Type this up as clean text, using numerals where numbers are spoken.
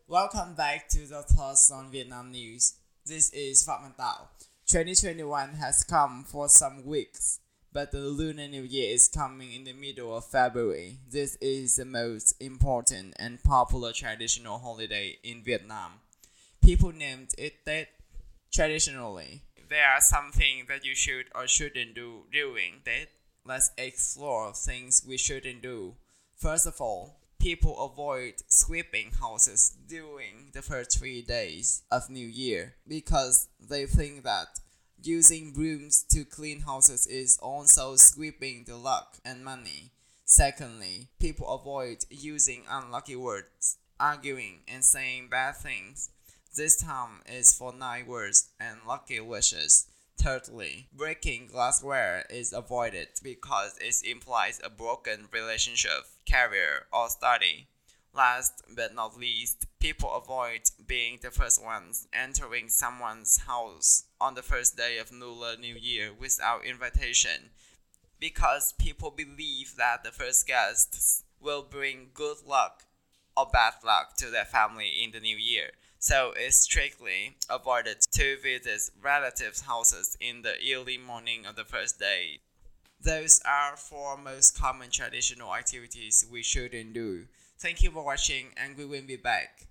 Welcome back to the Thoughts on Vietnam News. This is Phạm Văn Tạo. 2021 has come for some weeks, but the Lunar New Year is coming in the middle of February. This is the most important and popular traditional holiday in Vietnam. People named it Tết. Traditionally, there are some things that you should or shouldn't do during Tết. Let's explore things we shouldn't do. First of all, people avoid sweeping houses during the first 3 days of New Year because they think that using brooms to clean houses is also sweeping the luck and money. Secondly, people avoid using unlucky words, arguing, and saying bad things. This time is for nice words and lucky wishes. Thirdly, breaking glassware is avoided because it implies a broken relationship, career, or study. Last but not least, people avoid being the first ones entering someone's house on the first day of Lunar New Year without invitation because people believe that the first guests will bring good luck or bad luck to their family in the new year. So it's strictly avoided to visit relatives' houses in the early morning of the first day. Those are four most common traditional activities we shouldn't do. Thank you for watching, and we will be back.